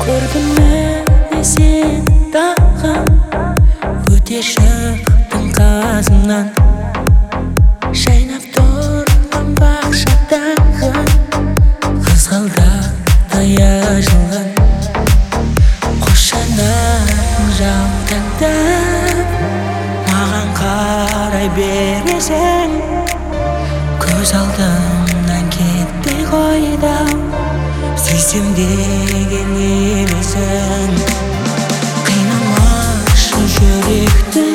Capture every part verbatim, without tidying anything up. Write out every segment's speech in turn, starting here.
Көрдің мені сен тағы, өте шықтың қасымнан. Жайнап тұрған бақшадағы қызғалдақтай ашылған. Қос жанарың жаутаңдап маған қарай бересің, көз алдымнан кетпей қойдым, сүйсем деген емесің. Қинамашы жүректі,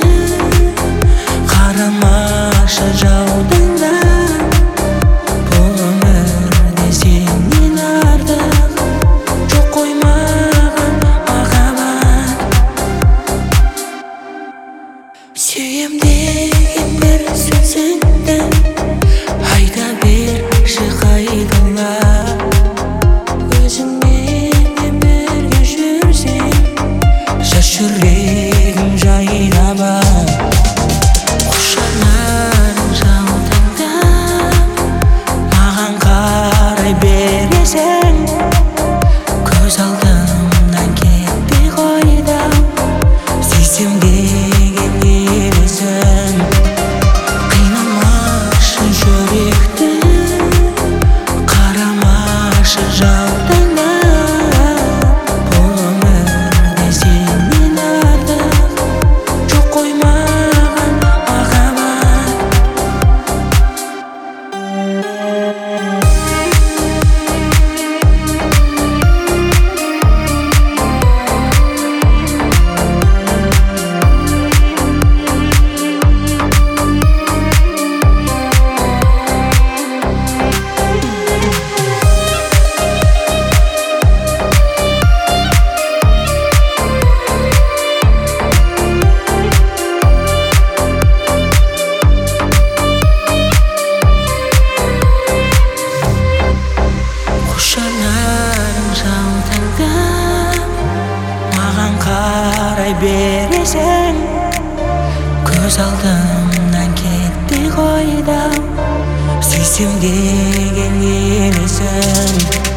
қарамашы жаудыңда. Бұл өмірде сенен артық жоқ қой маған махаббат. Сүйем деген бір сөзіңді айта берші қайталап. Өзіңмен бірге жүрсем жас жүрегім жайнап. Қос жанарың жаутаңдап маған қарай бересің, көз алдымнан кетпей қойдым, сүйсем деген емесің. Қинамашы жүректі, қарамашы жаутаңдап. Бұл өмірде сенен артық жоқ қой маған махаббат. Жанарың жаутаңдап маған қарай бересің, көз алдымнан кетпей қойдым, сүйсем деген емесің.